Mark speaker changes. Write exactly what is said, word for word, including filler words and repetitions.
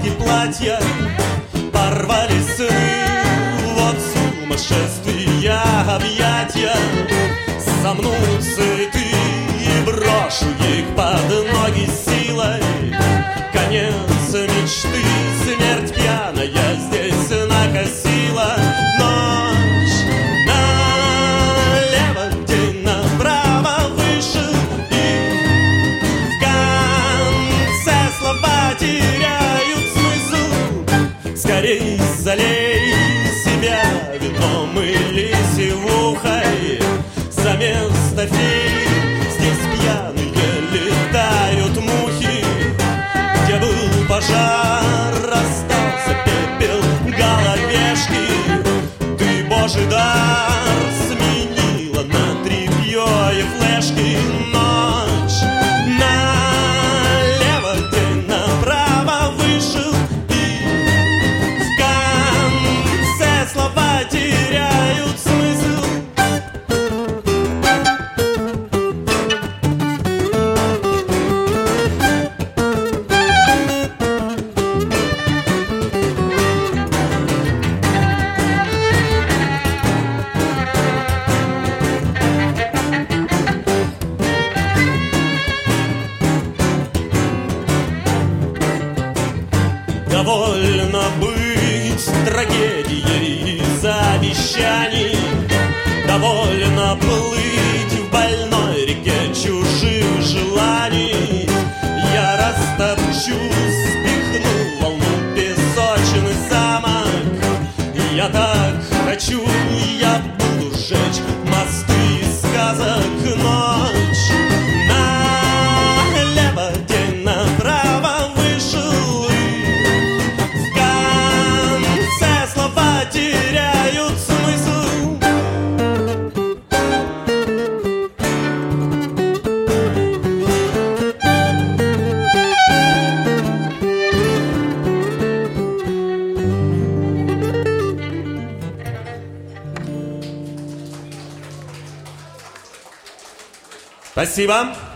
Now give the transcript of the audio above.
Speaker 1: ноги платья, порвали сны, вот сумасшествия объятия. Сомнут цветы и брошу их под ноги силой. Конец мечты, смерть пьяная здесь накосила. Ночь налево, день направо вышел, и в конце слова теряют смысл. Скорей залей себя вином или сивухой. За место фей здесь пьяные летают мухи. Где был пожар, остался пепел головешки. Ты, Божий дар, сменила на тряпье и флешки. Ночь налево, день направо вышел, и в конце слова теряют смысл. Довольно быть трагедией из обещаний, довольно плыть в больной реке чужих желаний. Я растопчу, спихну волну песочный замок. Я так хочу, я буду сжечь мосты из сказок. Ночь налево, день направо вышел, и теряют смысл. Спасибо.